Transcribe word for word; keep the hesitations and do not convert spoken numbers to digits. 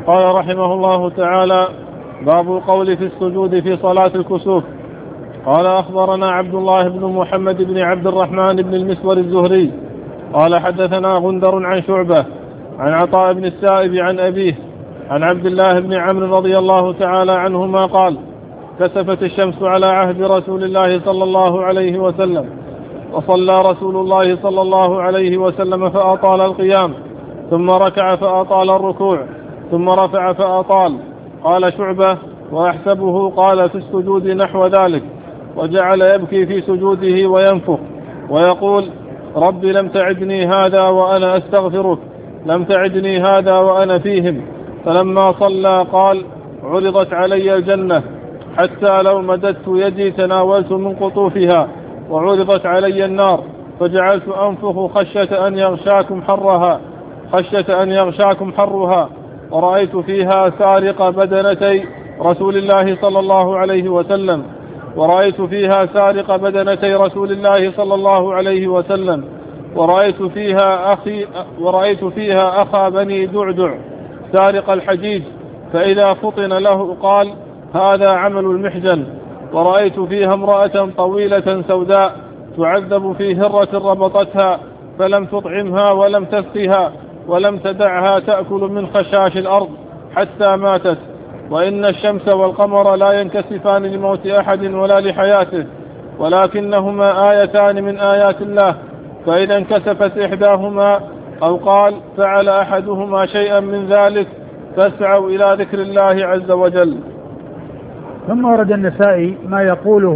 قال رحمه الله تعالى: باب القول في السجود في صلاة الكسوف. قال: أخبرنا عبد الله بن محمد بن عبد الرحمن بن المسور الزهري قال: حدثنا غندر عن شعبة عن عطاء بن السائب عن أبيه عن عبد الله بن عمرو رضي الله تعالى عنهما قال: كسفت الشمس على عهد رسول الله صلى الله عليه وسلم، وصلى رسول الله صلى الله عليه وسلم فأطال القيام، ثم ركع فأطال الركوع، ثم رفع فأطال. قال شعبة: وأحسبه قال في السجود نحو ذلك، وجعل يبكي في سجوده وينفخ ويقول: رب لم تعدني هذا وأنا أستغفرك، لم تعدني هذا وأنا فيهم. فلما صلى قال: عرضت علي الجنة حتى لو مددت يدي تناولت من قطوفها، وعرضت علي النار فجعلت أنفخ خشية أن يغشاكم حرها خشية أن يغشاكم حرها ورأيت فيها سارق بدنتي رسول الله صلى الله عليه وسلم ورأيت فيها سارق بدنتي رسول الله صلى الله عليه وسلم ورأيت فيها أخي ورأيت فيها أخا بني دعدع سارق الحجيج، فإذا فطن له قال: هذا عمل المحجن. ورأيت فيها امرأة طويلة سوداء تعذب في هرة ربطتها فلم تطعمها ولم تسقها ولم تدعها تأكل من خشاش الأرض حتى ماتت. وإن الشمس والقمر لا ينكسفان لموت أحد ولا لحياته، ولكنهما آيتان من آيات الله، فإذا انكسفت إحداهما أو قال فعل أحدهما شيئا من ذلك فاسعوا إلى ذكر الله عز وجل. ثم ورد النسائي ما يقوله